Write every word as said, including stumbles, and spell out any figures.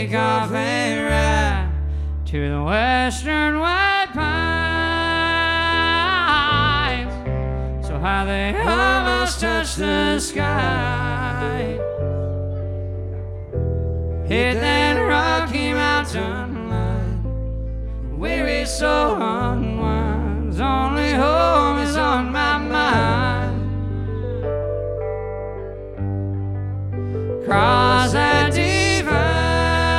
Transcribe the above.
take off and ride to the western white pines, so high they almost touch the sky. Hit that Rocky Mountain line, weary so hard.